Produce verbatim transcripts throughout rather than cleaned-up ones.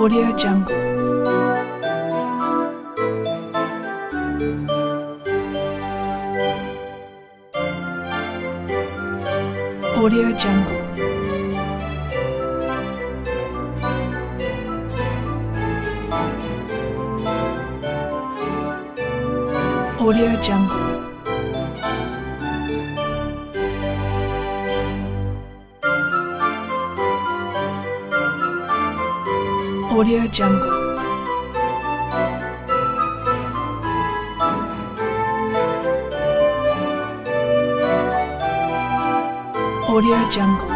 Audio Jungle. Audio Jungle. Audio Jungle. Audio Jungle. Audio Jungle.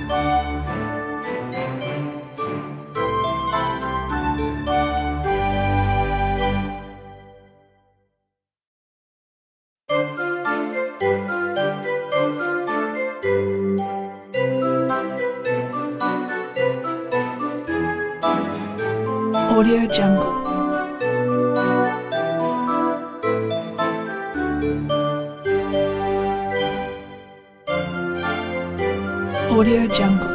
Audio Jungle. Audio Jungle.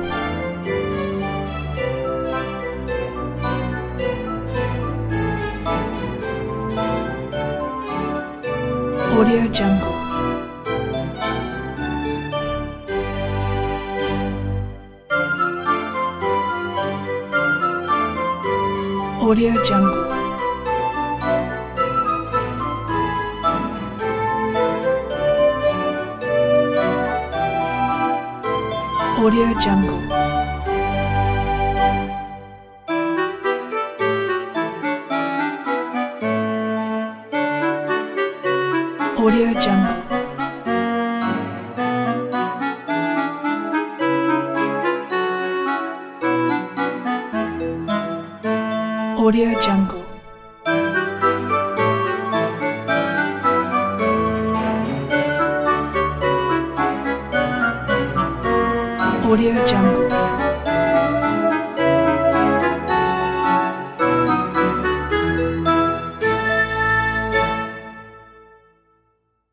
Audio Jungle. Audio Jungle. Audio Jungle. Audio Jungle. Audio Jungle. Audio Jungle.